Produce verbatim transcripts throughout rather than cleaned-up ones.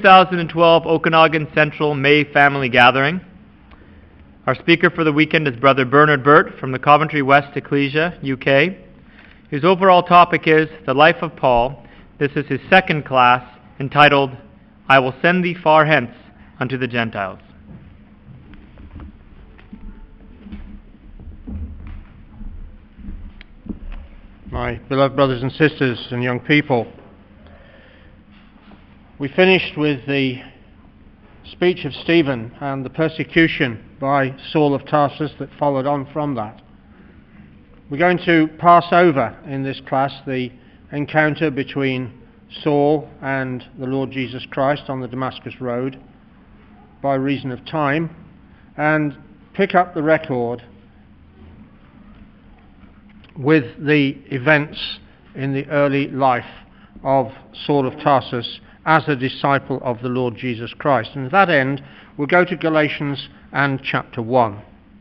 two thousand twelve Okanagan Central May Family Gathering. Our speaker for the weekend is Brother Bernard Burt from the Coventry West Ecclesia, U K, whose overall topic is The Life of Paul. This is his second class, entitled, I Will Send Thee Far Hence Unto the Gentiles. My beloved brothers and sisters and young people, we finished with the speech of Stephen and the persecution by Saul of Tarsus that followed on from that. We're going to pass over in this class the encounter between Saul and the Lord Jesus Christ on the Damascus Road by reason of time, and pick up the record with the events in the early life of Saul of Tarsus as a disciple of the Lord Jesus Christ. And to that end, we'll go to Galatians and chapter one.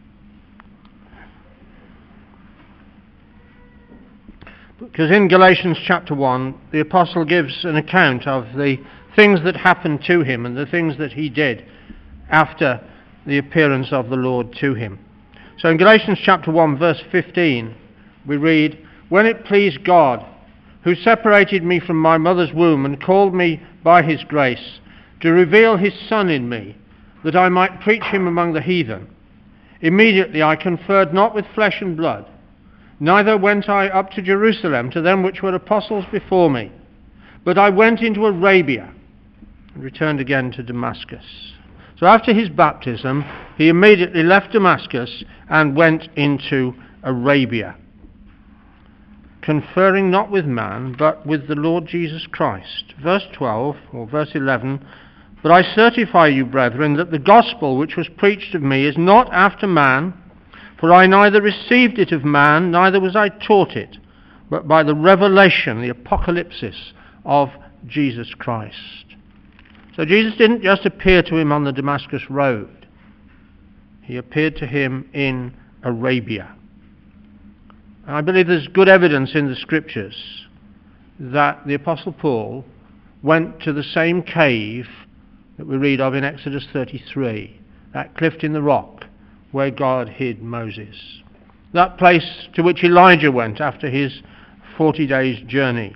Because in Galatians chapter one, the apostle gives an account of the things that happened to him and the things that he did after the appearance of the Lord to him. So in Galatians chapter one, verse fifteen, we read, When it pleased God, who separated me from my mother's womb and called me by his grace, to reveal his Son in me, that I might preach him among the heathen, immediately I conferred not with flesh and blood, neither went I up to Jerusalem to them which were apostles before me, but I went into Arabia and returned again to Damascus. So after his baptism, he immediately left Damascus and went into Arabia, conferring not with man, but with the Lord Jesus Christ. Verse twelve, or verse eleven, But I certify you, brethren, that the gospel which was preached of me is not after man, for I neither received it of man, neither was I taught it, but by the revelation, the apocalypsis of Jesus Christ. So Jesus didn't just appear to him on the Damascus Road. He appeared to him in Arabia. And I believe there's good evidence in the Scriptures that the Apostle Paul went to the same cave that we read of in Exodus thirty-three, that cleft in the rock where God hid Moses, that place to which Elijah went after his forty days journey.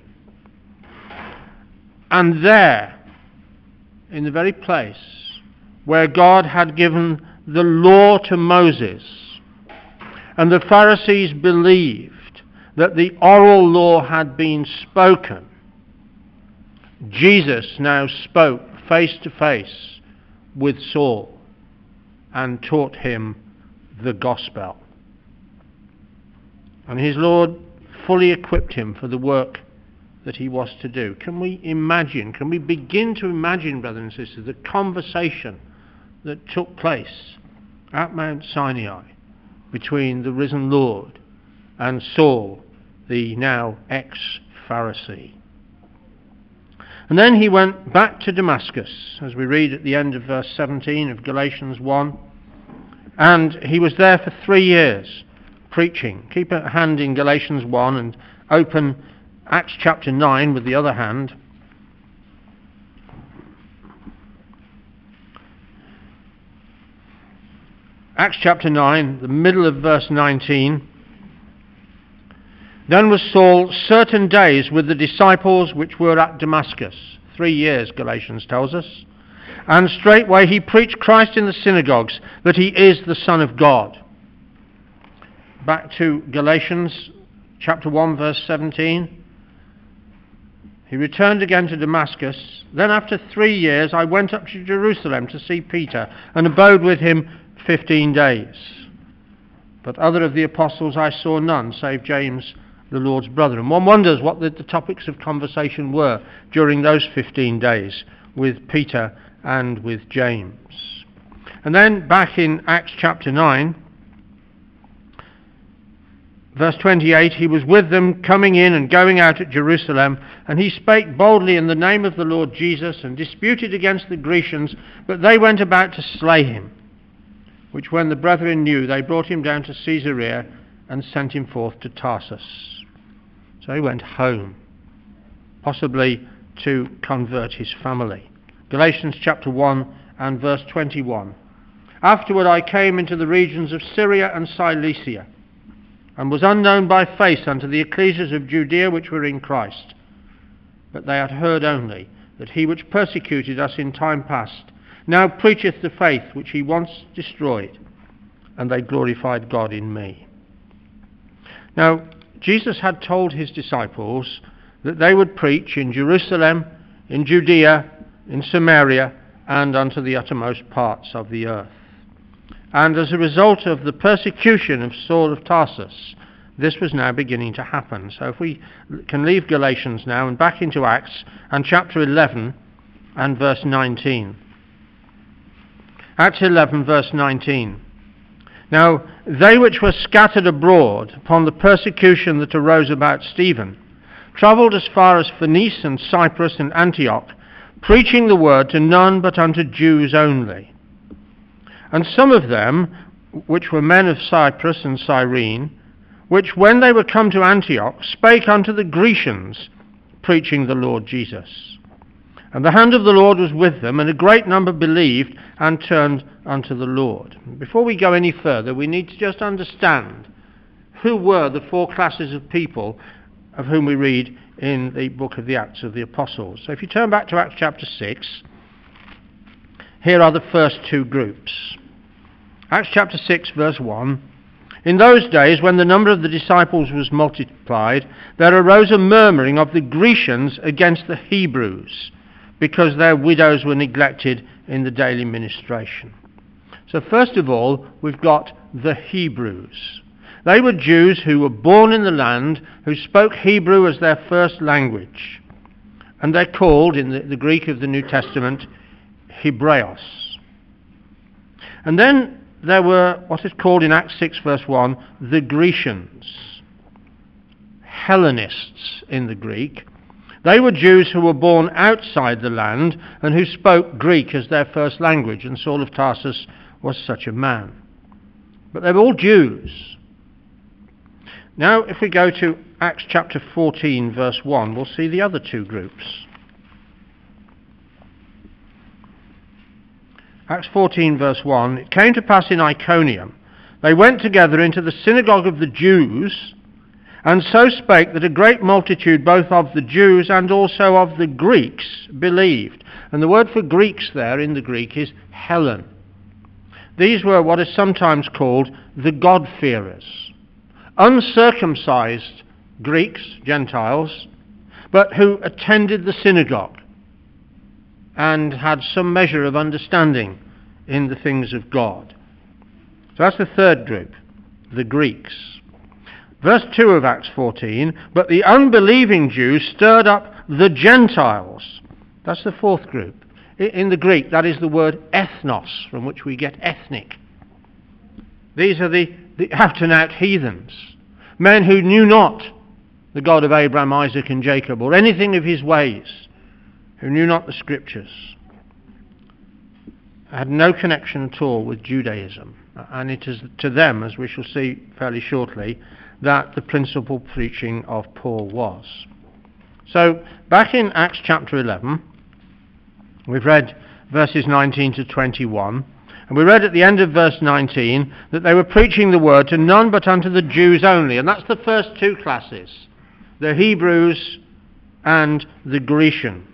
And there, in the very place where God had given the law to Moses, and the Pharisees believed that the oral law had been spoken, Jesus now spoke face to face with Saul and taught him the gospel. And his Lord fully equipped him for the work that he was to do. Can we imagine, can we begin to imagine, brothers and sisters, the conversation that took place at Mount Sinai between the risen Lord and Saul, the now ex-Pharisee? And then he went back to Damascus, as we read at the end of verse seventeen of Galatians one, and he was there for three years preaching. Keep a hand in Galatians one and open Acts chapter nine with the other hand. Acts chapter nine, the middle of verse nineteen. Then was Saul certain days with the disciples which were at Damascus. Three years, Galatians tells us. And straightway he preached Christ in the synagogues, that he is the Son of God. Back to Galatians chapter one, verse seventeen. He returned again to Damascus. Then after three years I went up to Jerusalem to see Peter, and abode with him fifteen days. But other of the apostles I saw none, save James, the Lord's brother. And one wonders what the, the topics of conversation were during those fifteen days with Peter and with James. And then back in Acts chapter nine, verse twenty-eight, he was with them coming in and going out at Jerusalem, and he spake boldly in the name of the Lord Jesus, and disputed against the Grecians, but they went about to slay him. Which when the brethren knew, they brought him down to Caesarea and sent him forth to Tarsus. So he went home, possibly to convert his family. Galatians chapter one and verse twenty-one. Afterward I came into the regions of Syria and Cilicia, and was unknown by face unto the ecclesias of Judea which were in Christ. But they had heard only that he which persecuted us in time past now preacheth the faith which he once destroyed, and they glorified God in me. Now, Jesus had told his disciples that they would preach in Jerusalem, in Judea, in Samaria, and unto the uttermost parts of the earth. And as a result of the persecution of Saul of Tarsus, this was now beginning to happen. So if we can leave Galatians now and back into Acts and chapter eleven and verse nineteen. Acts eleven verse nineteen. Now, they which were scattered abroad upon the persecution that arose about Stephen travelled as far as Phoenice and Cyprus and Antioch, preaching the word to none but unto Jews only. And some of them, which were men of Cyprus and Cyrene, which when they were come to Antioch, spake unto the Grecians, preaching the Lord Jesus. And the hand of the Lord was with them, and a great number believed and turned unto the Lord. Before we go any further, we need to just understand who were the four classes of people of whom we read in the book of the Acts of the Apostles. So if you turn back to Acts chapter six, here are the first two groups. Acts chapter six verse one. In those days, when the number of the disciples was multiplied, there arose a murmuring of the Grecians against the Hebrews, because their widows were neglected in the daily ministration. So first of all, we've got the Hebrews. They were Jews who were born in the land, who spoke Hebrew as their first language. And they're called, in the, the Greek of the New Testament, Hebreos. And then there were what is called in Acts six verse one, the Grecians. Hellenists in the Greek. They were Jews who were born outside the land and who spoke Greek as their first language, and Saul of Tarsus was such a man. But they were all Jews. Now, if we go to Acts chapter fourteen, verse one, we'll see the other two groups. Acts fourteen, verse one, it came to pass in Iconium, they went together into the synagogue of the Jews, and so spake that a great multitude both of the Jews and also of the Greeks believed. And the word for Greeks there in the Greek is Hellen. These were what is sometimes called the God-fearers. Uncircumcised Greeks, Gentiles, but who attended the synagogue and had some measure of understanding in the things of God. So that's the third group, the Greeks. Verse two of Acts fourteen, but the unbelieving Jews stirred up the Gentiles. That's the fourth group. In the Greek, that is the word ethnos, from which we get ethnic. These are the, the out-and-out heathens, men who knew not the God of Abraham, Isaac and Jacob, or anything of his ways, who knew not the Scriptures, had no connection at all with Judaism. And it is to them, as we shall see fairly shortly, that the principal preaching of Paul was. So, back in Acts chapter eleven, we've read verses nineteen to twenty-one, and we read at the end of verse nineteen that they were preaching the word to none but unto the Jews only. And that's the first two classes, the Hebrews and the Grecians.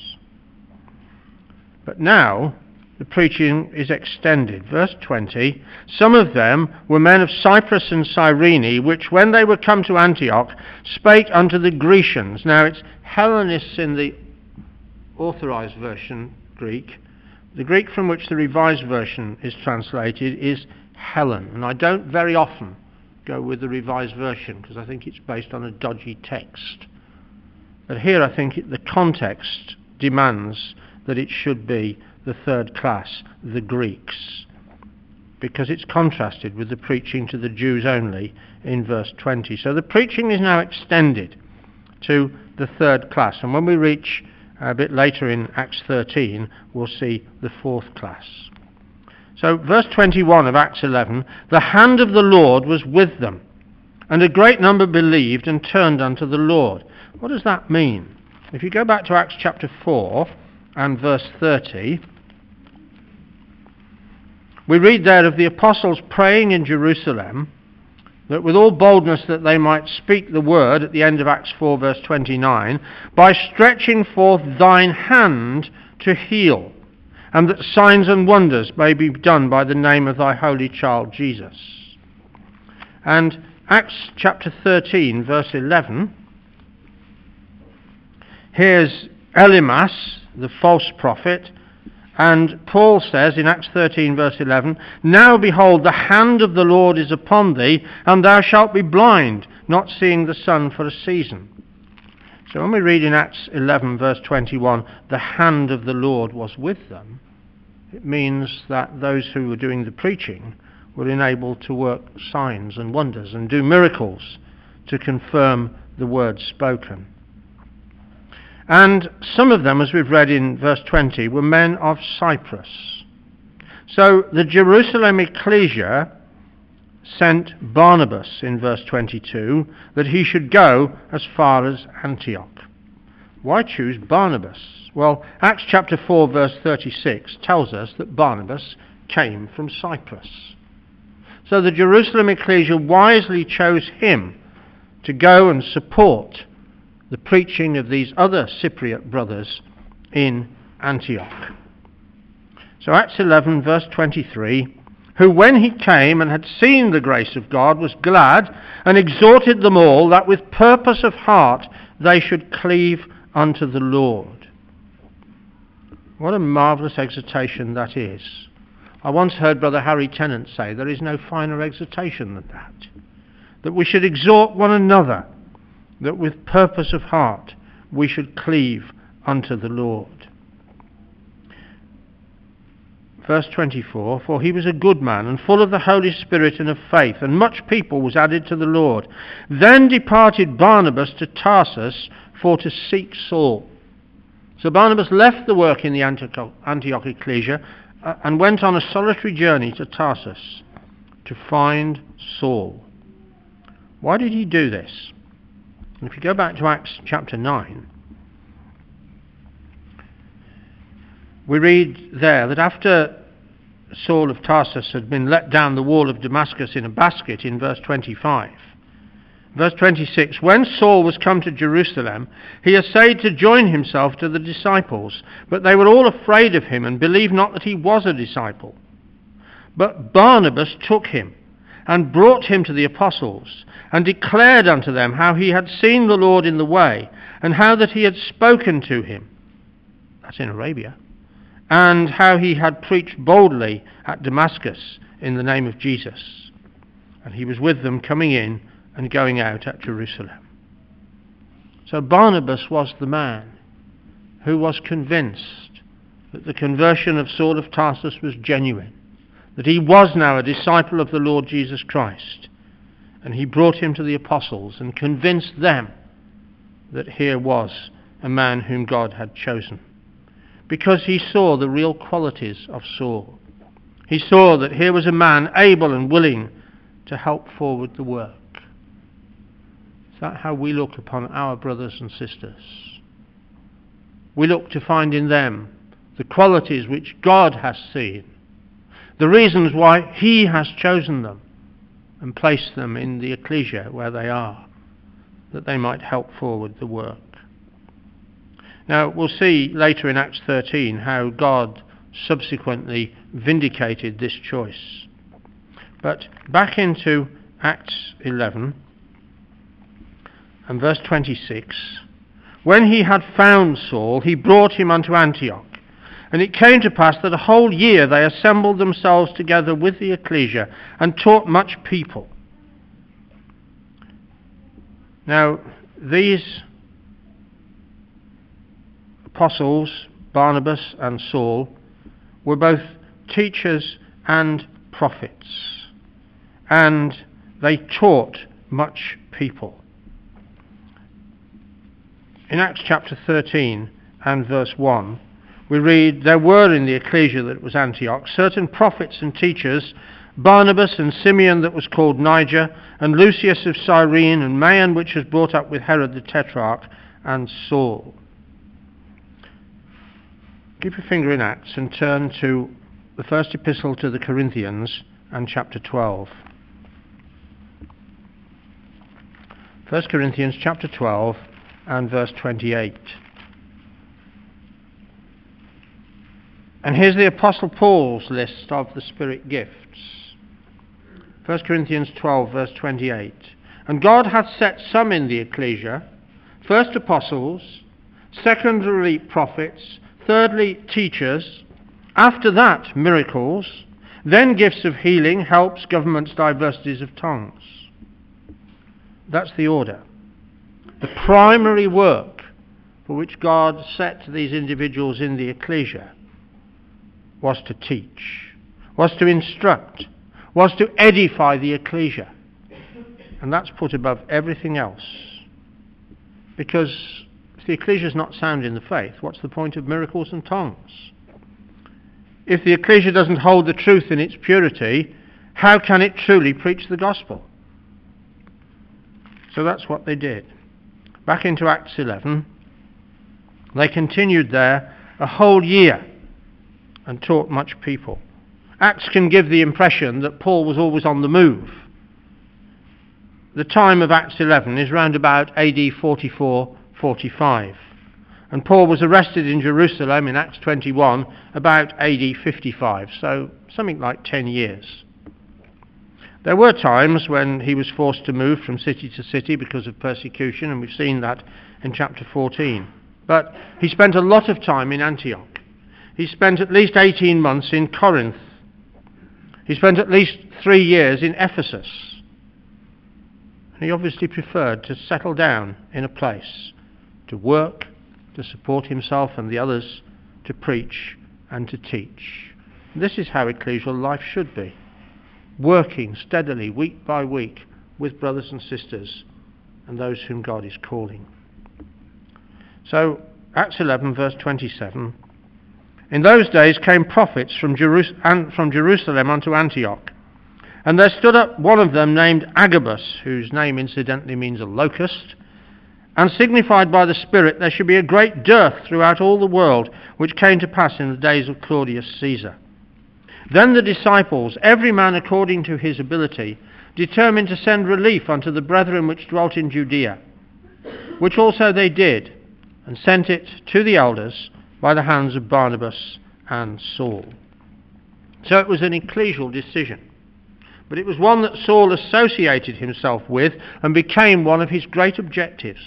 But now the preaching is extended. Verse twenty, some of them were men of Cyprus and Cyrene, which when they were come to Antioch spake unto the Grecians. Now it's Hellenists in the authorized version, Greek. The Greek from which the Revised Version is translated is Hellen. And I don't very often go with the Revised Version because I think it's based on a dodgy text. But here I think it, the context demands that it should be the third class, the Greeks, because it's contrasted with the preaching to the Jews only in verse twenty. So the preaching is now extended to the third class. And when we reach a bit later in Acts thirteen, we'll see the fourth class. So verse twenty-one of Acts eleven, the hand of the Lord was with them, and a great number believed and turned unto the Lord. What does that mean? If you go back to Acts chapter four and verse thirty, we read there of the apostles praying in Jerusalem that with all boldness that they might speak the word, at the end of Acts four verse twenty-nine, by stretching forth thine hand to heal, and that signs and wonders may be done by the name of thy holy child Jesus. And Acts chapter thirteen verse eleven, here's Elymas, the false prophet, and Paul says in Acts thirteen verse eleven, now behold, the hand of the Lord is upon thee, and thou shalt be blind, not seeing the sun for a season. So when we read in Acts eleven verse twenty-one, the hand of the Lord was with them, it means that those who were doing the preaching were enabled to work signs and wonders and do miracles to confirm the words spoken. And some of them, as we've read in verse twenty, were men of Cyprus. So the Jerusalem ecclesia sent Barnabas in verse twenty-two that he should go as far as Antioch. Why choose Barnabas? Well, Acts chapter four verse thirty-six tells us that Barnabas came from Cyprus. So the Jerusalem ecclesia wisely chose him to go and support the preaching of these other Cypriot brothers in Antioch. So Acts eleven verse twenty-three, who when he came and had seen the grace of God was glad, and exhorted them all that with purpose of heart they should cleave unto the Lord. What a marvellous exhortation that is. I once heard Brother Harry Tennant say there is no finer exhortation than that. That we should exhort one another, that with purpose of heart we should cleave unto the Lord. Verse twenty-four, for he was a good man, and full of the Holy Spirit and of faith, and much people was added to the Lord. Then departed Barnabas to Tarsus for to seek Saul. So Barnabas left the work in the Antioch, Antioch ecclesia uh, and went on a solitary journey to Tarsus to find Saul. Why did he do this? And if you go back to Acts chapter nine, we read there that after Saul of Tarsus had been let down the wall of Damascus in a basket in verse twenty-five, verse twenty-six, when Saul was come to Jerusalem, he essayed to join himself to the disciples, but they were all afraid of him and believed not that he was a disciple. But Barnabas took him and brought him to the apostles, and declared unto them how he had seen the Lord in the way, and how that he had spoken to him, that's in Arabia, and how he had preached boldly at Damascus in the name of Jesus. And he was with them coming in and going out at Jerusalem. So Barnabas was the man who was convinced that the conversion of Saul of Tarsus was genuine, that he was now a disciple of the Lord Jesus Christ. And he brought him to the apostles and convinced them that here was a man whom God had chosen. Because he saw the real qualities of Saul. He saw that here was a man able and willing to help forward the work. Is that how we look upon our brothers and sisters? We look to find in them the qualities which God has seen, the reasons why he has chosen them and placed them in the ecclesia where they are, that they might help forward the work. Now, we'll see later in Acts thirteen how God subsequently vindicated this choice. But back into Acts eleven and verse twenty-six, when he had found Saul, he brought him unto Antioch. And it came to pass that a whole year they assembled themselves together with the ecclesia and taught much people. Now, these apostles, Barnabas and Saul, were both teachers and prophets, and they taught much people. In Acts chapter thirteen and verse one, we read, there were in the ecclesia that was Antioch certain prophets and teachers, Barnabas and Simeon that was called Niger, and Lucius of Cyrene, and Maon which was brought up with Herod the Tetrarch, and Saul. Keep your finger in Acts and turn to the first epistle to the Corinthians and chapter twelve. First Corinthians chapter twelve and verse twenty-eight. And here's the Apostle Paul's list of the Spirit gifts. First Corinthians twelve verse twenty-eight. And God hath set some in the ecclesia, first apostles, secondarily prophets, thirdly teachers, after that miracles, then gifts of healing, helps, governments, diversities of tongues. That's the order. The primary work for which God set these individuals in the ecclesia was to teach, was to instruct, was to edify the ecclesia. And that's put above everything else. Because if the ecclesia is not sound in the faith, what's the point of miracles and tongues? If the ecclesia doesn't hold the truth in its purity, how can it truly preach the gospel? So that's what they did. Back into Acts eleven, they continued there a whole year and taught much people. Acts can give the impression that Paul was always on the move. The time of Acts eleven is round about A D forty-four forty-five. And Paul was arrested in Jerusalem in Acts twenty-one about A D fifty-five, so something like ten years. There were times when he was forced to move from city to city because of persecution, and we've seen that in chapter fourteen. But he spent a lot of time in Antioch. He spent at least eighteen months in Corinth. He spent at least three years in Ephesus. And he obviously preferred to settle down in a place to work, to support himself and the others, to preach and to teach. This is how ecclesial life should be. Working steadily, week by week, with brothers and sisters and those whom God is calling. So, Acts eleven verse twenty-seven. In those days came prophets from, Jerus- and from Jerusalem unto Antioch. And there stood up one of them named Agabus, whose name incidentally means a locust, and signified by the Spirit there should be a great dearth throughout all the world, which came to pass in the days of Claudius Caesar. Then the disciples, every man according to his ability, determined to send relief unto the brethren which dwelt in Judea, which also they did, and sent it to the elders by the hands of Barnabas and Saul. So it was an ecclesial decision, but it was one that Saul associated himself with and became one of his great objectives,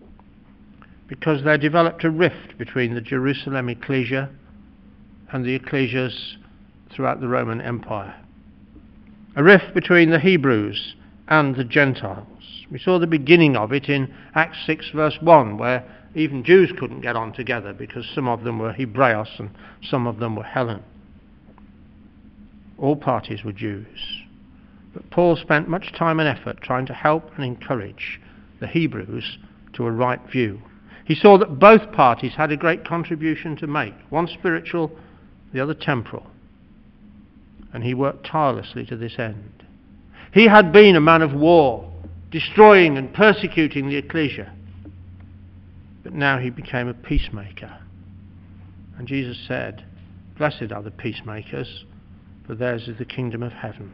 because there developed a rift between the Jerusalem ecclesia and the ecclesias throughout the Roman Empire. A rift between the Hebrews and the Gentiles. We saw the beginning of it in Acts six verse one, where even Jews couldn't get on together because some of them were Hebreos and some of them were Hellen. All parties were Jews. But Paul spent much time and effort trying to help and encourage the Hebrews to a right view. He saw that both parties had a great contribution to make, one spiritual, the other temporal. And he worked tirelessly to this end. He had been a man of war, destroying and persecuting the ecclesia. But now he became a peacemaker. And Jesus said, "Blessed are the peacemakers, for theirs is the kingdom of heaven."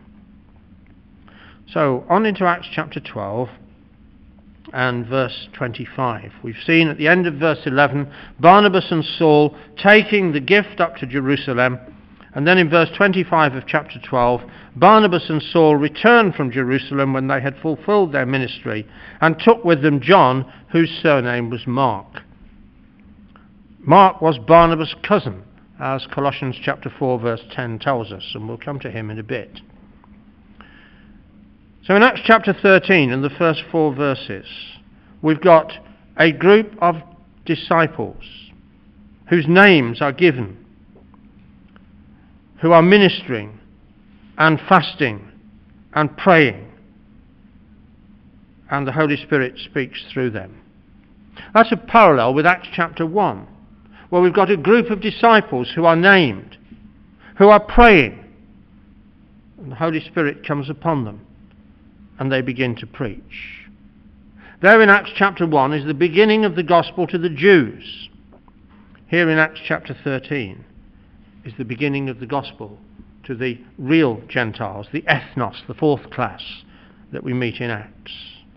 So, on into Acts chapter twelve and verse twenty-five. We've seen at the end of verse eleven, Barnabas and Saul taking the gift up to Jerusalem. And then in verse twenty-five of chapter twelve, Barnabas and Saul returned from Jerusalem when they had fulfilled their ministry, and took with them John, whose surname was Mark. Mark was Barnabas' cousin, as Colossians chapter four verse ten tells us, and we'll come to him in a bit. So in Acts chapter thirteen, in the first four verses, we've got a group of disciples whose names are given, who are ministering and fasting and praying, and the Holy Spirit speaks through them. That's a parallel with Acts chapter one, where we've got a group of disciples who are named, who are praying, and the Holy Spirit comes upon them, and they begin to preach. There in Acts chapter one is the beginning of the gospel to the Jews. here in Acts chapter thirteen is the beginning of the gospel to the real Gentiles, the ethnos, the fourth class that we meet in Acts.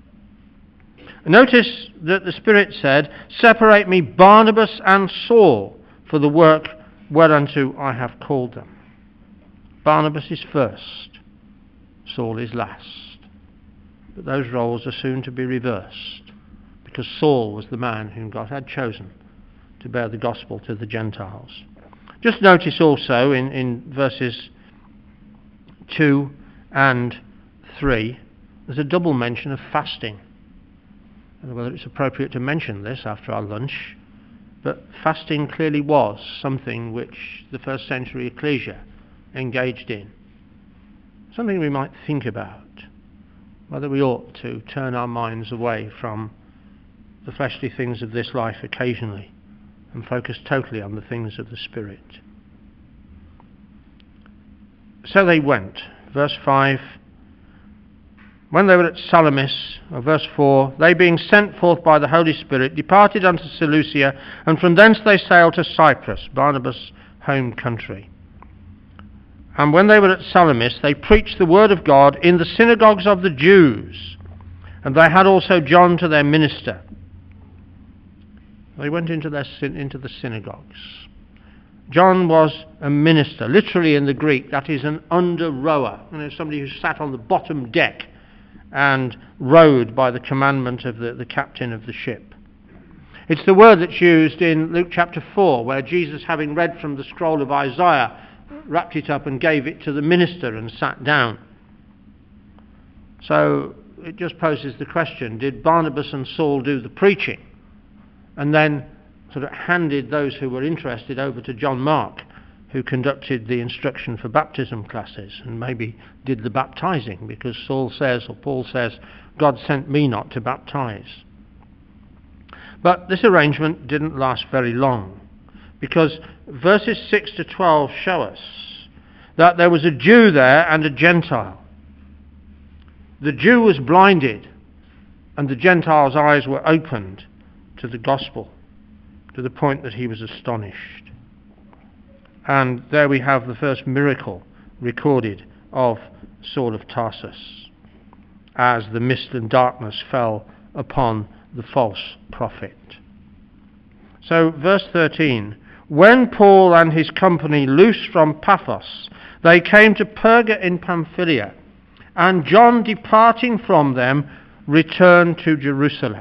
Notice that the Spirit said, "Separate me Barnabas and Saul for the work whereunto I have called them." Barnabas is first, Saul is last. But those roles are soon to be reversed, because Saul was the man whom God had chosen to bear the gospel to the Gentiles. Just notice also in, in verses two and three, there's a double mention of fasting. I don't know whether it's appropriate to mention this after our lunch, but fasting clearly was something which the first century ecclesia engaged in. Something we might think about, whether we ought to turn our minds away from the fleshly things of this life occasionally and focus totally on the things of the Spirit. So they went. Verse five, when they were at Salamis, or verse four, they being sent forth by the Holy Spirit, departed unto Seleucia, and from thence they sailed to Cyprus, Barnabas' home country. And when they were at Salamis, they preached the word of God in the synagogues of the Jews, and they had also John to their minister. They went into, their, into the synagogues. John was a minister. Literally in the Greek, that is an under-rower. You know, somebody who sat on the bottom deck and rowed by the commandment of the, the captain of the ship. It's the word that's used in Luke chapter four, where Jesus, having read from the scroll of Isaiah, wrapped it up and gave it to the minister and sat down. So it just poses the question, did Barnabas and Saul do the preaching and then sort of handed those who were interested over to John Mark, who conducted the instruction for baptism classes and maybe did the baptizing, because Saul says, or Paul says, God sent me not to baptize. But this arrangement didn't last very long, because verses six to twelve show us that there was a Jew there and a Gentile. The Jew was blinded, and the Gentile's eyes were opened to the gospel, to the point that he was astonished. And there we have the first miracle recorded of Saul of Tarsus, as the mist and darkness fell upon the false prophet. So, verse thirteen, when Paul and his company loosed from Paphos, they came to Perga in Pamphylia, and John, departing from them, returned to Jerusalem.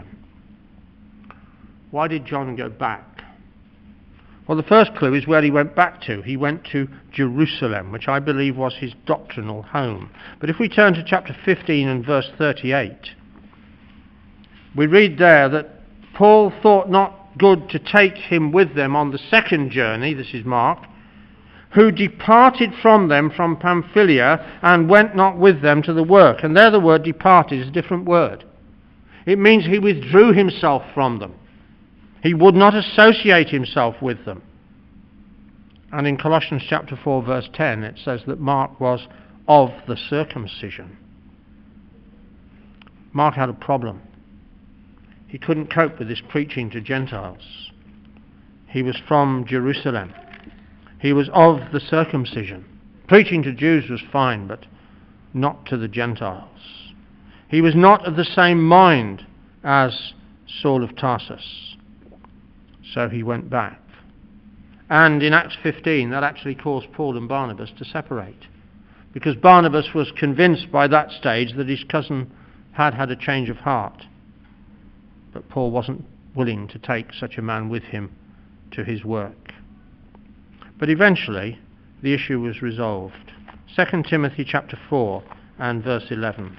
Why did John go back? Well, the first clue is where he went back to. He went to Jerusalem, which I believe was his doctrinal home. But if we turn to chapter fifteen and verse thirty-eight, we read there that Paul thought not good to take him with them on the second journey, this is Mark, who departed from them from Pamphylia and went not with them to the work. And there the word departed is a different word. It means he withdrew himself from them. He would not associate himself with them. And in Colossians chapter four verse ten it says that Mark was of the circumcision. Mark had a problem. He couldn't cope with this preaching to Gentiles. He was from Jerusalem. He was of the circumcision. Preaching to Jews was fine, but not to the Gentiles. He was not of the same mind as Saul of Tarsus. So he went back. And in Acts fifteen, that actually caused Paul and Barnabas to separate, because Barnabas was convinced by that stage that his cousin had had a change of heart. But Paul wasn't willing to take such a man with him to his work. But eventually, the issue was resolved. Second Timothy chapter four and verse eleven.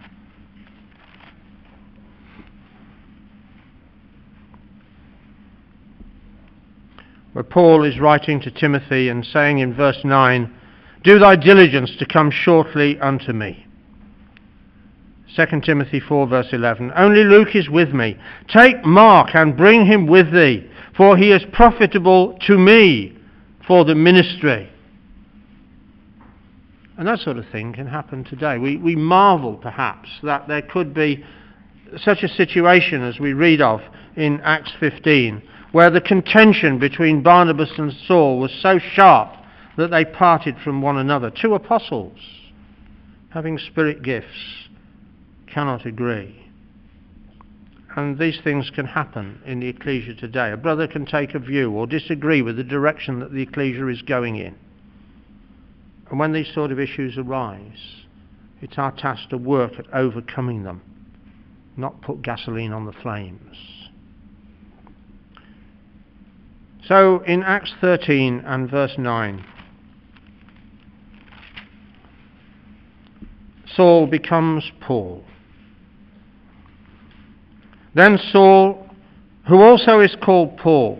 Where Paul is writing to Timothy and saying in verse nine, "Do thy diligence to come shortly unto me." Second Timothy four verse eleven, "Only Luke is with me. Take Mark and bring him with thee, for he is profitable to me for the ministry." And that sort of thing can happen today. We, we marvel perhaps that there could be such a situation as we read of in Acts fifteen, where the contention between Barnabas and Saul was so sharp that they parted from one another. Two apostles, having spirit gifts, cannot agree. And these things can happen in the ecclesia today. A brother can take a view or disagree with the direction that the ecclesia is going in. And when these sort of issues arise, it's our task to work at overcoming them, not put gasoline on the flames. So in Acts thirteen and verse nine, Saul becomes Paul. Then Saul, who also is called Paul,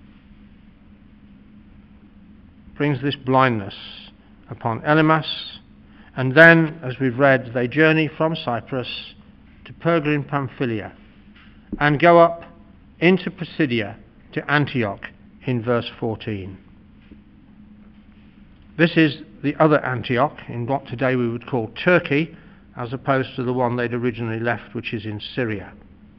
brings this blindness upon Elymas, and then, as we've read, they journey from Cyprus to Perga in Pamphylia and go up into Pisidia to Antioch in verse fourteen. This is the other Antioch in what today we would call Turkey, as opposed to the one they'd originally left, which is in Syria.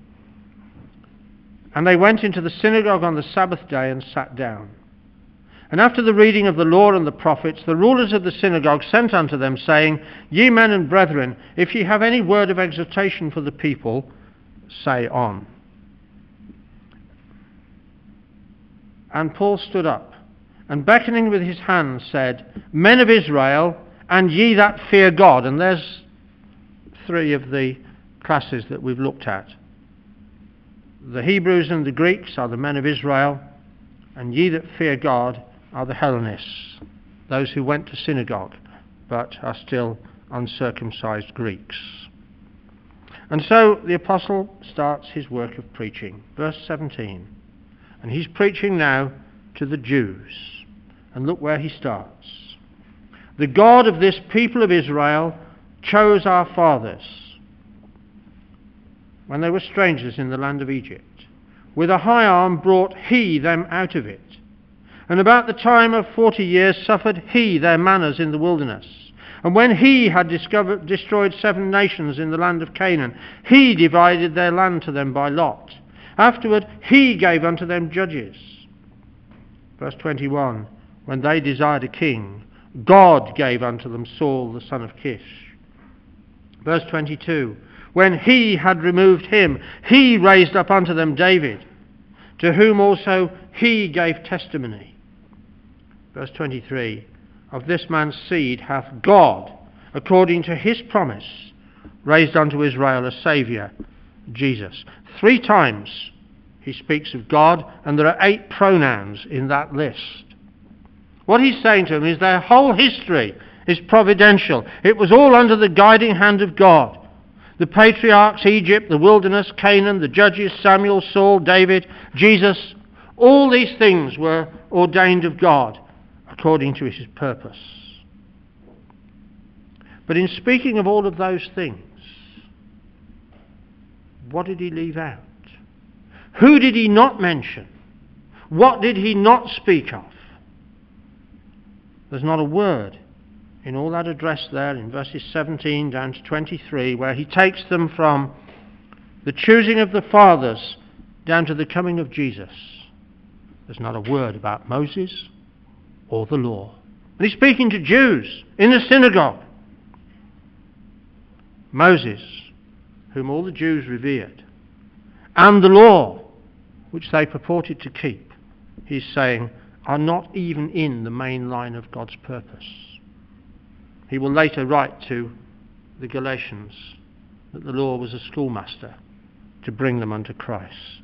And they went into the synagogue on the Sabbath day and sat down. And after the reading of the law and the prophets, the rulers of the synagogue sent unto them, saying, Ye men and brethren, if ye have any word of exhortation for the people, say on. And Paul stood up, and beckoning with his hand said, Men of Israel, and ye that fear God. And there's three of the classes that we've looked at. The Hebrews and the Greeks are the men of Israel, and ye that fear God are the Hellenists, those who went to synagogue but are still uncircumcised Greeks. And so the apostle starts his work of preaching. Verse seventeen. And he's preaching now to the Jews. And look where he starts. The God of this people of Israel chose our fathers when they were strangers in the land of Egypt. With a high arm brought he them out of it. And about the time of forty years suffered he their manners in the wilderness. And when he had discovered, destroyed seven nations in the land of Canaan, he divided their land to them by lot. Afterward he gave unto them judges. Verse twenty-one, when they desired a king, God gave unto them Saul the son of Kish. Verse twenty-two, when he had removed him, he raised up unto them David, to whom also he gave testimony. Verse twenty-three, of this man's seed hath God, according to his promise, raised unto Israel a Saviour, Jesus. Three times he speaks of God, and there are eight pronouns in that list. What he's saying to them is their whole history is providential. It was all under the guiding hand of God. The patriarchs, Egypt, the wilderness, Canaan, the judges, Samuel, Saul, David, Jesus, all these things were ordained of God according to his purpose. But in speaking of all of those things, what did he leave out? Who did he not mention? What did he not speak of? There's not a word in all that address there in verses seventeen down to twenty-three, where he takes them from the choosing of the fathers down to the coming of Jesus. There's not a word about Moses or the law. And he's speaking to Jews in the synagogue. Moses, whom all the Jews revered, and the law, which they purported to keep, he's saying, are not even in the main line of God's purpose. He will later write to the Galatians that the law was a schoolmaster to bring them unto Christ.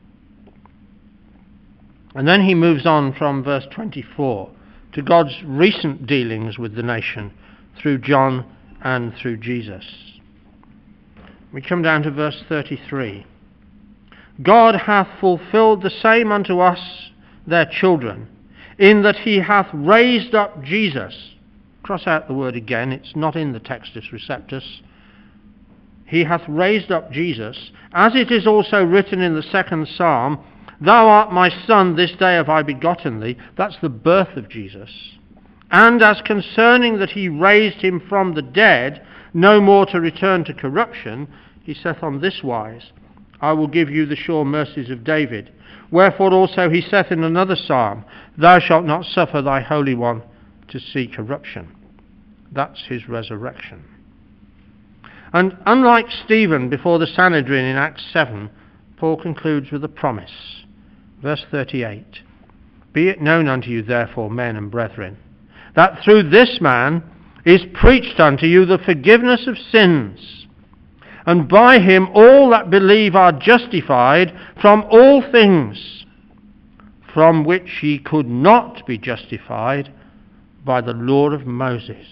And then he moves on from verse twenty-four to God's recent dealings with the nation through John and through Jesus. We come down to verse thirty-three. God hath fulfilled the same unto us, their children, in that he hath raised up Jesus. Cross out the word again, it's not in the Textus Receptus. He hath raised up Jesus, as it is also written in the second psalm, Thou art my son, this day have I begotten thee. That's the birth of Jesus. And as concerning that he raised him from the dead, no more to return to corruption, he saith on this wise, I will give you the sure mercies of David. Wherefore also he saith in another psalm, Thou shalt not suffer thy Holy One to see corruption. That's his resurrection. And unlike Stephen before the Sanhedrin in Acts seven, Paul concludes with a promise. Verse thirty-eight, Be it known unto you therefore, men and brethren, that through this man is preached unto you the forgiveness of sins, and by him all that believe are justified from all things, from which ye could not be justified by the law of Moses.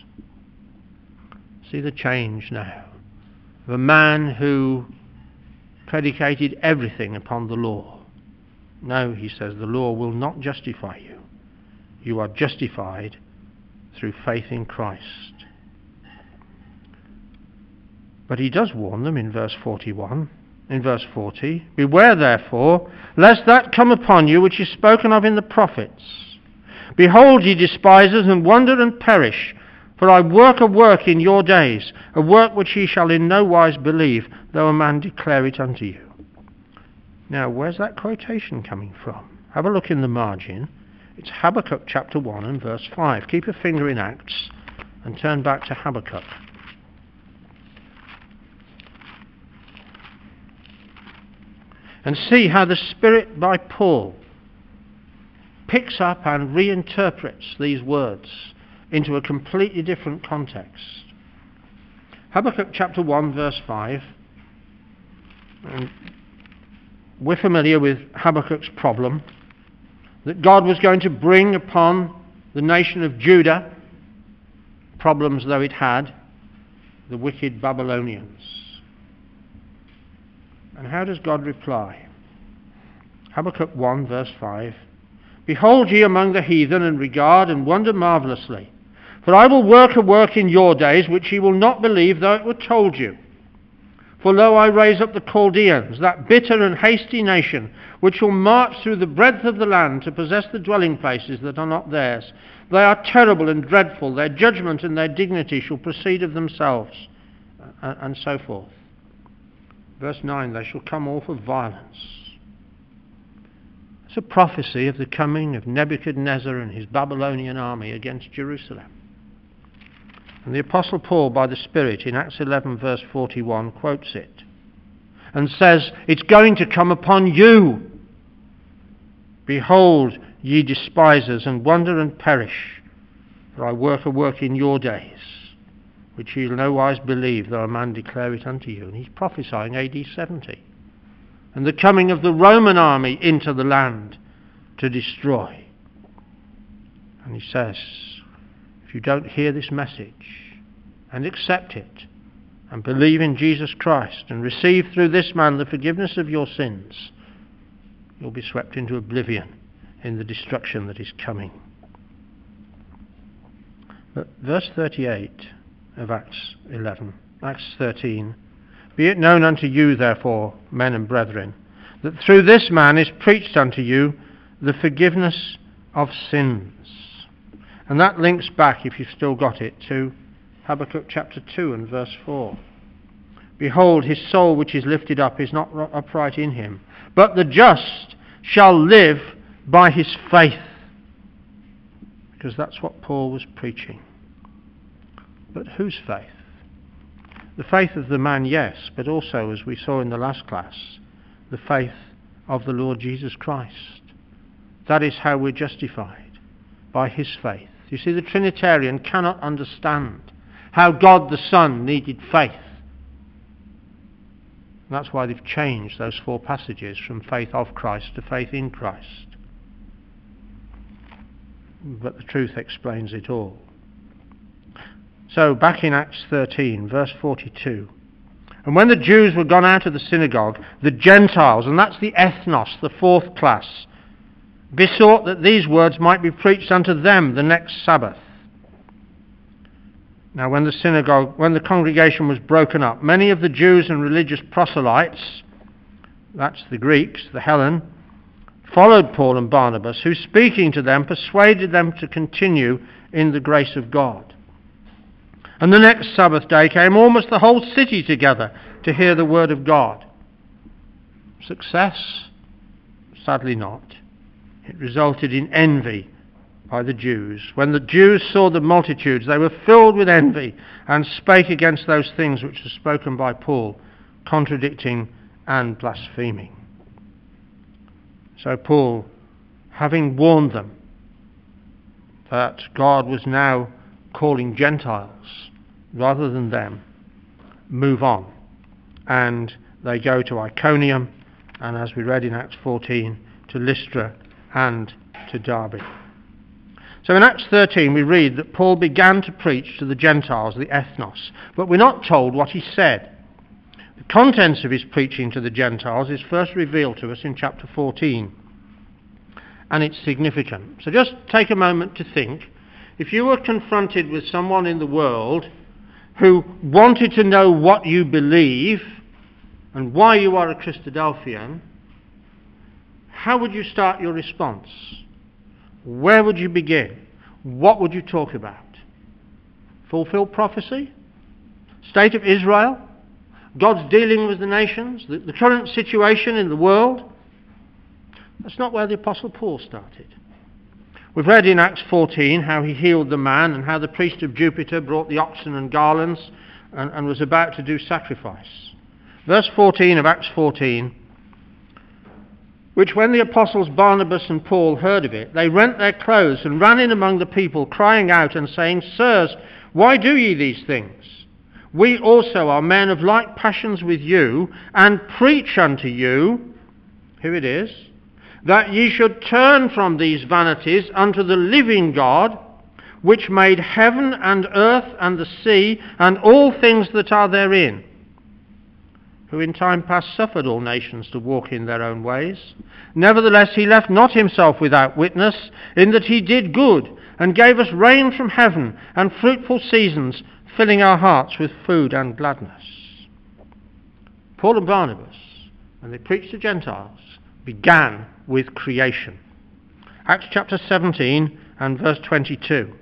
See the change now. The man who predicated everything upon the law. No, he says, the law will not justify you. You are justified through faith in Christ. But he does warn them in verse forty-one, in verse forty, Beware therefore, lest that come upon you which is spoken of in the prophets. Behold, ye despisers, and wonder and perish, for I work a work in your days, a work which ye shall in no wise believe, though a man declare it unto you. Now, where's that quotation coming from? Have a look in the margin. It's Habakkuk chapter one and verse five. Keep a finger in Acts and turn back to Habakkuk. And see how the Spirit by Paul picks up and reinterprets these words into a completely different context. Habakkuk chapter one verse five. And we're familiar with Habakkuk's problem, that God was going to bring upon the nation of Judah, problems though it had, the wicked Babylonians. And how does God reply? Habakkuk one verse five. Behold ye among the heathen, and regard and wonder marvellously. For I will work a work in your days, which ye will not believe, though it were told you. For lo, I raise up the Chaldeans, that bitter and hasty nation, which will march through the breadth of the land to possess the dwelling places that are not theirs. They are terrible and dreadful. Their judgment and their dignity shall proceed of themselves, and, and so forth. Verse nine, they shall come all for violence. It's a prophecy of the coming of Nebuchadnezzar and his Babylonian army against Jerusalem. And the Apostle Paul, by the Spirit, in Acts eleven verse forty-one, quotes it and says, It's going to come upon you. Behold, ye despisers, and wonder and perish, for I work a work in your days, which ye will no wise believe, though a man declare it unto you. And he's prophesying A D seventy. And the coming of the Roman army into the land to destroy. And he says, if you don't hear this message and accept it and believe in Jesus Christ and receive through this man the forgiveness of your sins, you'll be swept into oblivion in the destruction that is coming. But verse thirty-eight of Acts eleven, Acts thirteen, Be it known unto you, therefore, men and brethren, that through this man is preached unto you the forgiveness of sins. And that links back, if you've still got it, to Habakkuk chapter two and verse four. Behold, his soul which is lifted up is not upright in him, but the just shall live by his faith. Because that's what Paul was preaching. But whose faith? The faith of the man, yes, but also, as we saw in the last class, the faith of the Lord Jesus Christ. That is how we're justified, by his faith. You see, the Trinitarian cannot understand how God the Son needed faith. And that's why they've changed those four passages from faith of Christ to faith in Christ. But the truth explains it all. So, back in Acts thirteen, verse forty-two. And when the Jews were gone out of the synagogue, the Gentiles, and that's the ethnos, the fourth class, besought that these words might be preached unto them the next Sabbath. Now when the synagogue, when the congregation was broken up, many of the Jews and religious proselytes, that's the Greeks, the Hellen, followed Paul and Barnabas, who speaking to them persuaded them to continue in the grace of God. And the next Sabbath day came almost the whole city together to hear the word of God. Success? Sadly not. It resulted in envy by the Jews. When the Jews saw the multitudes, they were filled with envy and spake against those things which were spoken by Paul, contradicting and blaspheming. So Paul, having warned them that God was now calling Gentiles rather than them, move on. And they go to Iconium, and as we read in Acts fourteen, to Lystra and to Derbe. So in Acts thirteen we read that Paul began to preach to the Gentiles, the ethnos, but we're not told what he said. The contents of his preaching to the Gentiles is first revealed to us in chapter fourteen, and it's significant. So just take a moment to think. If you were confronted with someone in the world who wanted to know what you believe and why you are a Christadelphian, how would you start your response? Where would you begin? What would you talk about? Fulfilled prophecy? State of Israel? God's dealing with the nations? The, the current situation in the world? That's not where the Apostle Paul started. We've read in Acts fourteen how he healed the man and how the priest of Jupiter brought the oxen and garlands and, and was about to do sacrifice. Verse fourteen of Acts fourteen, which when the apostles Barnabas and Paul heard of it, they rent their clothes and ran in among the people, crying out and saying, Sirs, why do ye these things? We also are men of like passions with you, and preach unto you, here it is, that ye should turn from these vanities unto the living God, which made heaven and earth and the sea and all things that are therein, who in time past suffered all nations to walk in their own ways. Nevertheless he left not himself without witness, in that he did good, and gave us rain from heaven, and fruitful seasons, filling our hearts with food and gladness. Paul and Barnabas, when they preached to Gentiles, began with creation. Acts chapter seventeen and verse twenty-two.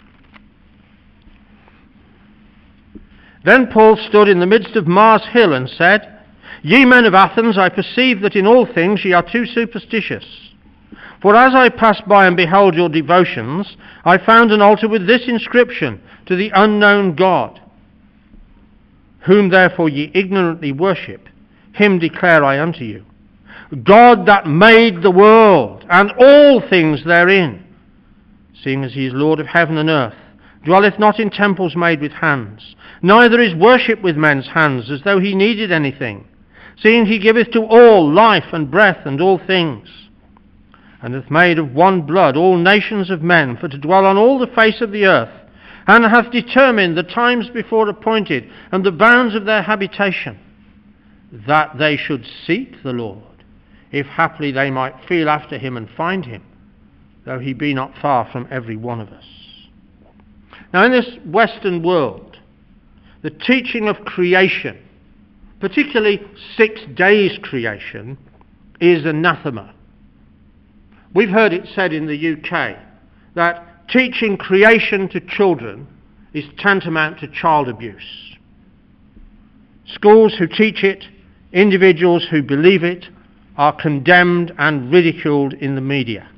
Then Paul stood in the midst of Mars Hill and said, Ye men of Athens, I perceive that in all things ye are too superstitious. For as I passed by and beheld your devotions, I found an altar with this inscription, To the unknown God. Whom therefore ye ignorantly worship, him declare I unto you. God that made the world and all things therein, seeing as he is Lord of heaven and earth, dwelleth not in temples made with hands, neither is worship with men's hands, as though he needed anything, seeing he giveth to all life and breath and all things, and hath made of one blood all nations of men, for to dwell on all the face of the earth, and hath determined the times before appointed, and the bounds of their habitation, that they should seek the Lord, if haply they might feel after him and find him, though he be not far from every one of us. Now in this Western world, the teaching of creation, particularly six days creation, is anathema. We've heard it said in the U K that teaching creation to children is tantamount to child abuse. Schools who teach it, individuals who believe it, are condemned and ridiculed in the media.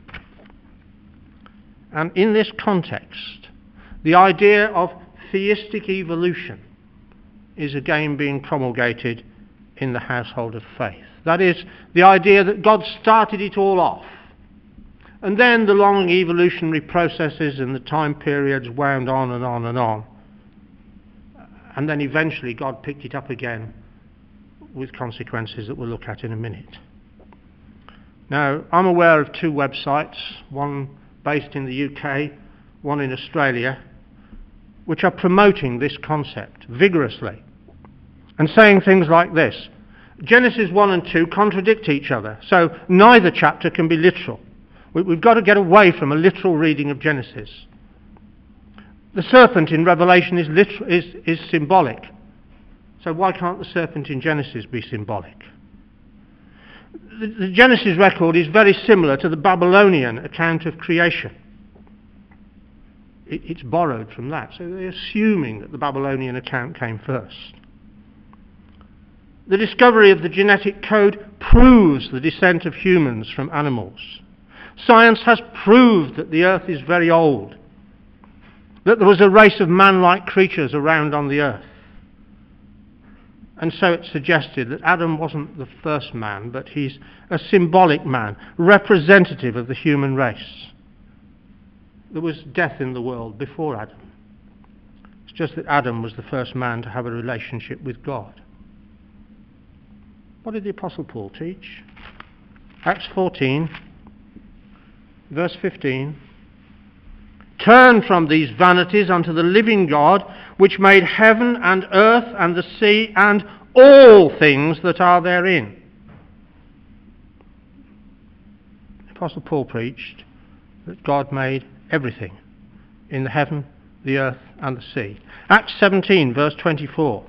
And in this context, the idea of theistic evolution is again being promulgated in the household of faith. That is, the idea that God started it all off, and then the long evolutionary processes and the time periods wound on and on and on, and then eventually God picked it up again with consequences that we'll look at in a minute. Now, I'm aware of two websites, one based in the U K, one in Australia, which are promoting this concept vigorously and saying things like this. Genesis one and two contradict each other, so neither chapter can be literal. We've got to get away from a literal reading of Genesis. The serpent in Revelation is, literal, is, is symbolic, so why can't the serpent in Genesis be symbolic? The, the Genesis record is very similar to the Babylonian account of creation. It, it's borrowed from that, so they're assuming that the Babylonian account came first. The discovery of the genetic code proves the descent of humans from animals. Science has proved that the earth is very old, that there was a race of man-like creatures around on the earth. And so it's suggested that Adam wasn't the first man, but he's a symbolic man, representative of the human race. There was death in the world before Adam. It's just that Adam was the first man to have a relationship with God. What did the Apostle Paul teach? Acts fourteen, verse fifteen. Turn from these vanities unto the living God, which made heaven and earth and the sea and all things that are therein. The Apostle Paul preached that God made everything in the heaven, the earth and the sea. Acts seventeen, verse twenty-four.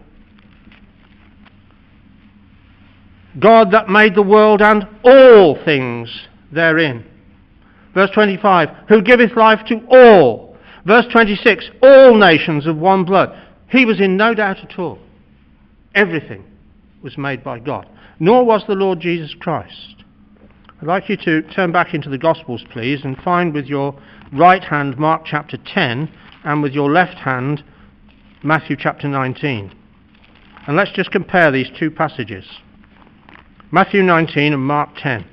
God that made the world and all things therein. Verse twenty-five, who giveth life to all. Verse twenty-six, all nations of one blood. He was in no doubt at all. Everything was made by God. Nor was the Lord Jesus Christ. I'd like you to turn back into the Gospels, please, and find with your right hand Mark chapter ten, and with your left hand Matthew chapter nineteen. And let's just compare these two passages. Matthew nineteen and Mark ten.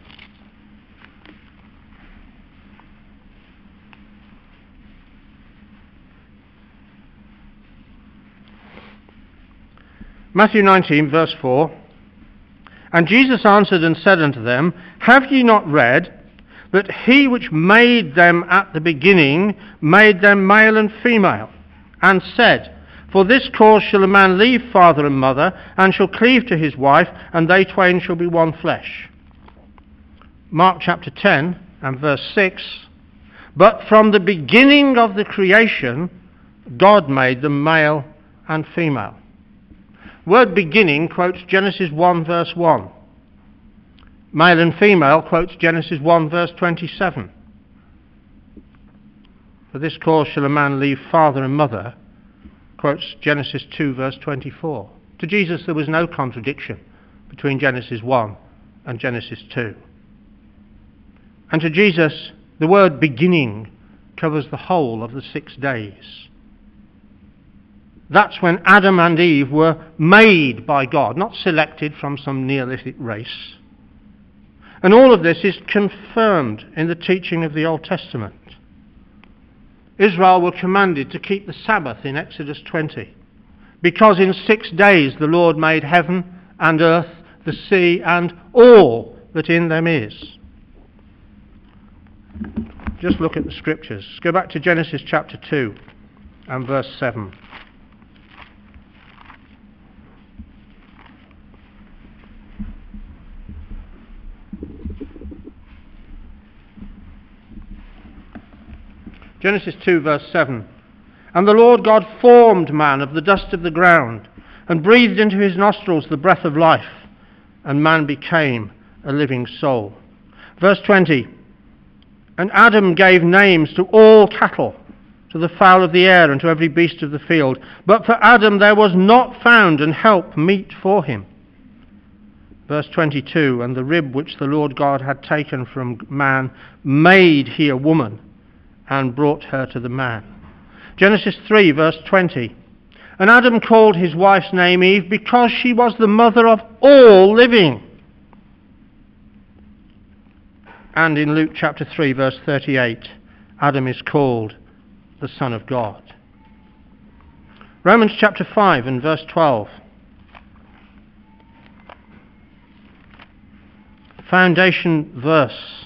Matthew nineteen, verse four. And Jesus answered and said unto them, have ye not read that he which made them at the beginning made them male and female, and said, for this cause shall a man leave father and mother, and shall cleave to his wife, and they twain shall be one flesh. Mark chapter ten and verse six. But from the beginning of the creation, God made them male and female. Word beginning quotes Genesis one verse one. Male and female quotes Genesis one verse twenty-seven. For this cause shall a man leave father and mother, quotes Genesis two verse twenty-four. To Jesus there was no contradiction between Genesis one and Genesis two. And to Jesus the word beginning covers the whole of the six days. That's when Adam and Eve were made by God, not selected from some Neolithic race. And all of this is confirmed in the teaching of the Old Testament. Israel were commanded to keep the Sabbath in Exodus twenty, because in six days the Lord made heaven and earth, the sea, and all that in them is. Just look at the scriptures. Go back to Genesis chapter two and verse seven. Genesis two verse seven. And the Lord God formed man of the dust of the ground, and breathed into his nostrils the breath of life, and man became a living soul. Verse twenty. And Adam gave names to all cattle, to the fowl of the air, and to every beast of the field. But for Adam there was not found an help meet for him. Verse twenty-two. And the rib which the Lord God had taken from man made he a woman, and brought her to the man. Genesis three verse twenty. And Adam called his wife's name Eve, because she was the mother of all living. And in Luke chapter three verse thirty-eight, Adam is called the Son of God. Romans chapter five and verse twelve. Foundation verse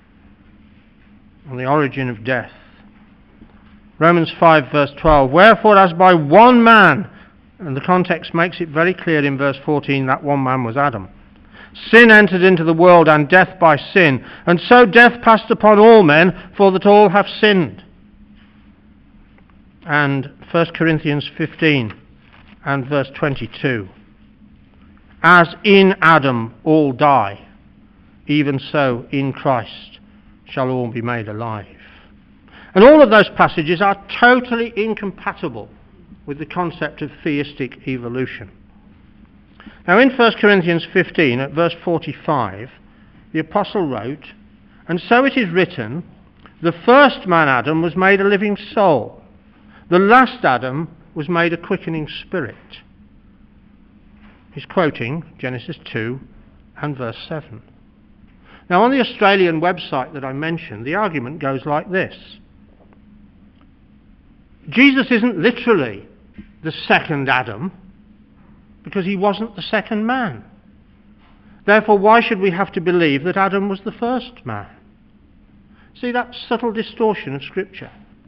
on the origin of death. Romans five verse twelve. Wherefore as by one man, and the context makes it very clear in verse fourteen, that one man was Adam, sin entered into the world, and death by sin, and so death passed upon all men, for that all have sinned. And First Corinthians fifteen and verse twenty-two. As in Adam all die, even so in Christ shall all be made alive. And all of those passages are totally incompatible with the concept of theistic evolution. Now in First Corinthians fifteen, at verse forty-five, the apostle wrote, "And so it is written, the first man Adam was made a living soul. The last Adam was made a quickening spirit." He's quoting Genesis two and verse seven. Now on the Australian website that I mentioned, the argument goes like this. Jesus isn't literally the second Adam, because he wasn't the second man. Therefore, why should we have to believe that Adam was the first man? See that subtle distortion of Scripture.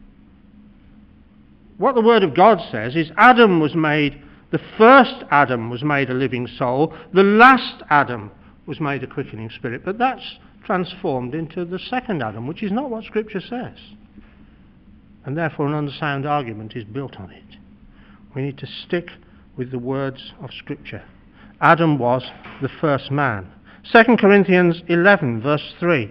What the Word of God says is Adam was made, the first Adam was made a living soul, the last Adam was made a quickening spirit. But that's transformed into the second Adam, which is not what Scripture says. And therefore an unsound argument is built on it. We need to stick with the words of Scripture. Adam was the first man. Second Corinthians eleven, verse three.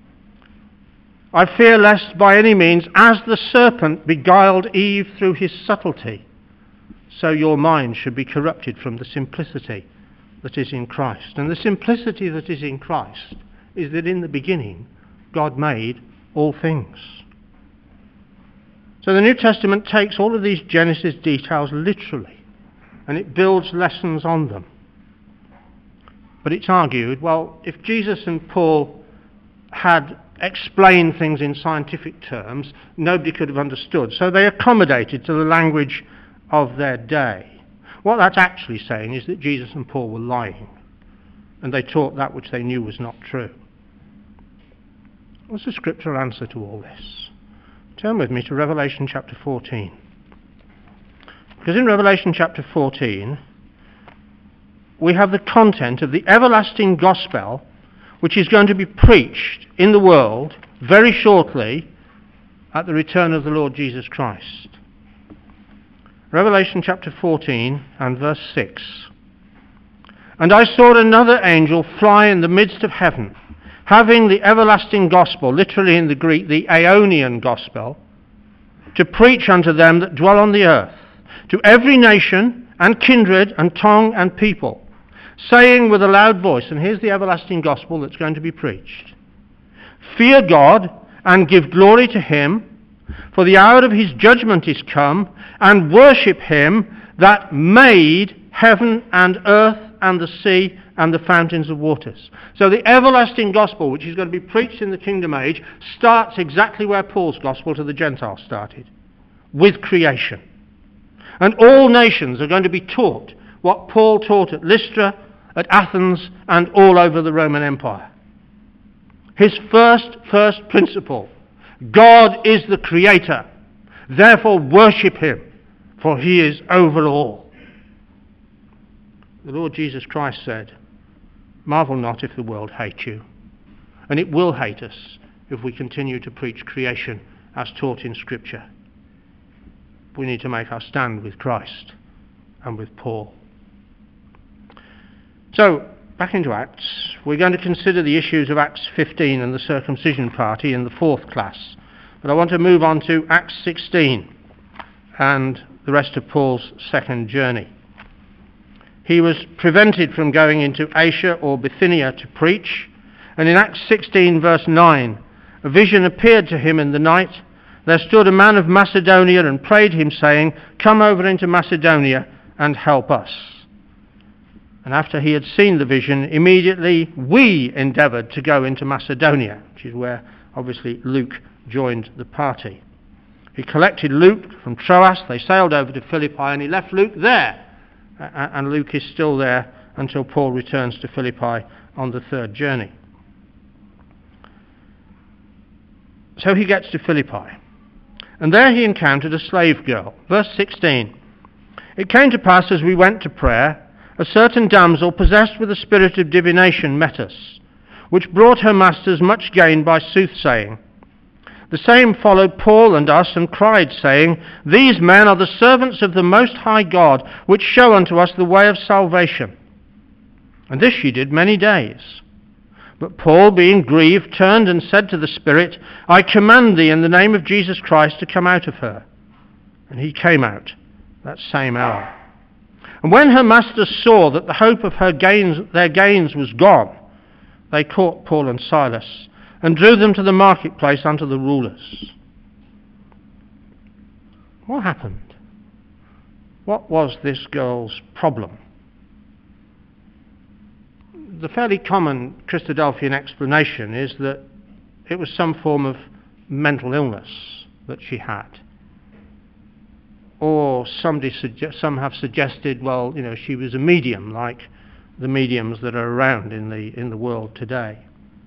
"I fear lest by any means, as the serpent beguiled Eve through his subtlety, so your mind should be corrupted from the simplicity that is in Christ." And the simplicity that is in Christ is that in the beginning, God made all things. So the New Testament takes all of these Genesis details literally, and it builds lessons on them. But it's argued, well, if Jesus and Paul had explained things in scientific terms, nobody could have understood. So they accommodated to the language of their day. What that's actually saying is that Jesus and Paul were lying, and they taught that which they knew was not true. What's the scriptural answer to all this? Turn with me to Revelation chapter fourteen. Because in Revelation chapter fourteen, we have the content of the everlasting gospel which is going to be preached in the world very shortly at the return of the Lord Jesus Christ. Revelation chapter fourteen and verse six. "And I saw another angel fly in the midst of heaven, having the everlasting gospel," literally in the Greek, the Aeonian gospel, "to preach unto them that dwell on the earth, to every nation and kindred and tongue and people, saying with a loud voice," and here's the everlasting gospel that's going to be preached, "Fear God and give glory to him, for the hour of his judgment is come, and worship him that made heaven and earth and the sea and the fountains of waters." So the everlasting gospel, which is going to be preached in the kingdom age, starts exactly where Paul's gospel to the Gentiles started, with creation. And all nations are going to be taught what Paul taught at Lystra, at Athens, and all over the Roman Empire. His first, first principle: God is the creator, therefore worship him, for he is over all. The Lord Jesus Christ said, "Marvel not if the world hate you." And it will hate us if we continue to preach creation as taught in Scripture. We need to make our stand with Christ and with Paul. So, back into Acts. We're going to consider the issues of Acts fifteen and the circumcision party in the fourth class. But I want to move on to Acts sixteen and the rest of Paul's second journey. He was prevented from going into Asia or Bithynia to preach, and in Acts sixteen verse nine, a vision appeared to him in the night. There stood a man of Macedonia and prayed him, saying, "Come over into Macedonia and help us." And after he had seen the vision, immediately we endeavoured to go into Macedonia, which is where obviously Luke joined the party. He collected Luke from Troas, they sailed over to Philippi, and he left Luke there. And Luke is still there until Paul returns to Philippi on the third journey. So he gets to Philippi, and there he encountered a slave girl. Verse sixteen. "It came to pass as we went to prayer, a certain damsel possessed with a spirit of divination met us, which brought her masters much gain by soothsaying. The same followed Paul and us, and cried, saying, These men are the servants of the Most High God, which show unto us the way of salvation. And this she did many days. But Paul, being grieved, turned and said to the Spirit, I command thee in the name of Jesus Christ to come out of her. And he came out that same hour. And And when her masters saw that the hope of her gains, their gains was gone, they caught Paul and Silas and drew them to the marketplace unto the rulers. What happened? What was this girl's problem? The fairly common Christadelphian explanation is that it was some form of mental illness that she had. Or somebody suggest, some have suggested, well, you know, she was a medium, like the mediums that are around in the in the world today.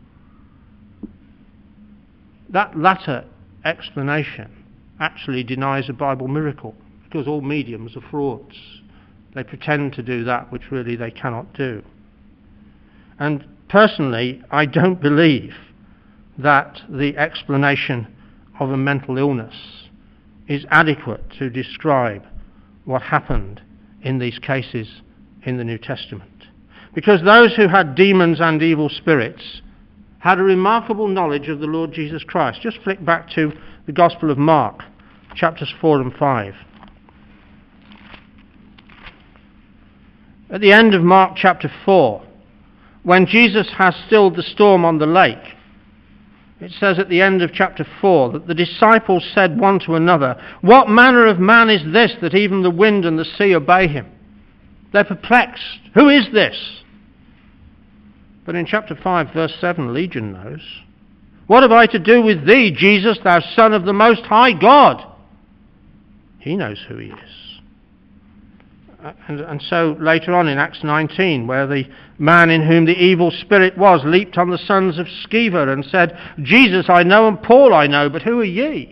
That latter explanation actually denies a Bible miracle, because all mediums are frauds. They pretend to do that which really they cannot do. And personally, I don't believe that the explanation of a mental illness is adequate to describe what happened in these cases in the New Testament. Because those who had demons and evil spirits had a remarkable knowledge of the Lord Jesus Christ. Just flick back to the Gospel of Mark, chapters four and five. At the end of Mark chapter four, when Jesus has stilled the storm on the lake, it says at the end of chapter four that the disciples said one to another, "What manner of man is this that even the wind and the sea obey him?" They're perplexed. Who is this? But in chapter five, verse seven, Legion knows. "What have I to do with thee, Jesus, thou Son of the Most High God?" He knows who he is. And, and so later on in Acts nineteen, where the man in whom the evil spirit was leaped on the sons of Sceva and said, "Jesus I know and Paul I know, but who are ye?"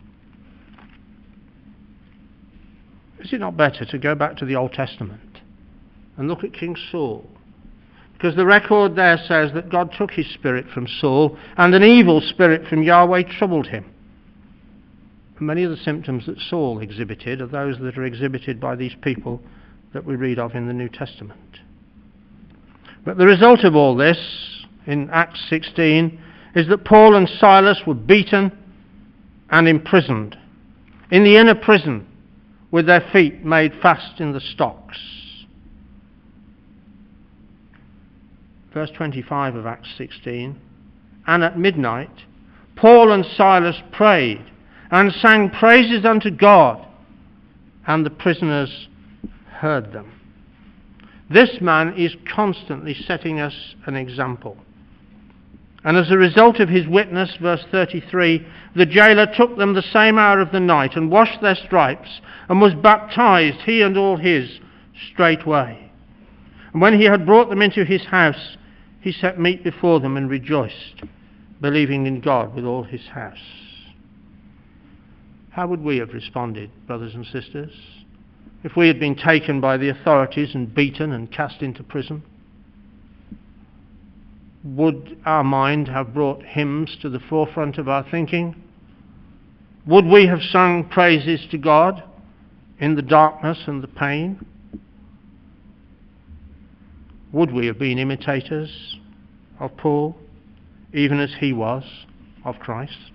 Is it not better to go back to the Old Testament and look at King Saul? Because the record there says that God took his spirit from Saul and an evil spirit from Yahweh troubled him. And many of the symptoms that Saul exhibited are those that are exhibited by these people that we read of in the New Testament. But the result of all this, in Acts sixteen, is that Paul and Silas were beaten and imprisoned in the inner prison with their feet made fast in the stocks. Verse twenty-five of Acts sixteen, "And at midnight Paul and Silas prayed and sang praises unto God, and the prisoners heard them." This man is constantly setting us an example. And as a result of his witness, verse thirty-three, "The jailer took them the same hour of the night, and washed their stripes, and was baptized, he and all his, straightway. And when he had brought them into his house, he set meat before them, and rejoiced, believing in God with all his house." How would we have responded, brothers and sisters, if we had been taken by the authorities and beaten and cast into prison? Would our mind have brought hymns to the forefront of our thinking? Would we have sung praises to God in the darkness and the pain? Would we have been imitators of Paul, even as he was of Christ?